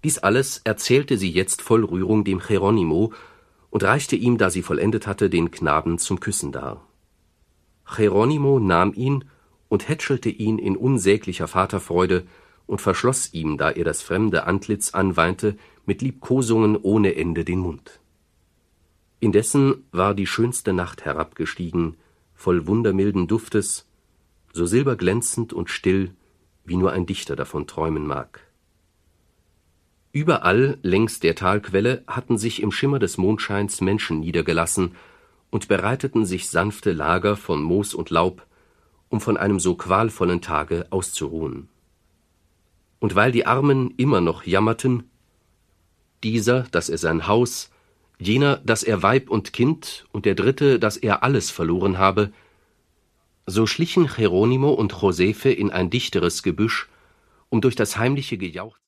Dies alles erzählte sie jetzt voll Rührung dem Geronimo und reichte ihm, da sie vollendet hatte, den Knaben zum Küssen dar. Geronimo nahm ihn und hätschelte ihn in unsäglicher Vaterfreude und verschloss ihm, da er das fremde Antlitz anweinte, mit Liebkosungen ohne Ende den Mund. Indessen war die schönste Nacht herabgestiegen, voll wundermilden Duftes, so silberglänzend und still, wie nur ein Dichter davon träumen mag. Überall längs der Talquelle hatten sich im Schimmer des Mondscheins Menschen niedergelassen und bereiteten sich sanfte Lager von Moos und Laub, um von einem so qualvollen Tage auszuruhen. Und weil die Armen immer noch jammerten, dieser, dass er sein Haus, jener, dass er Weib und Kind, und der dritte, dass er alles verloren habe, so schlichen Geronimo und Josephe in ein dichteres Gebüsch, um durch das heimliche Gejauchze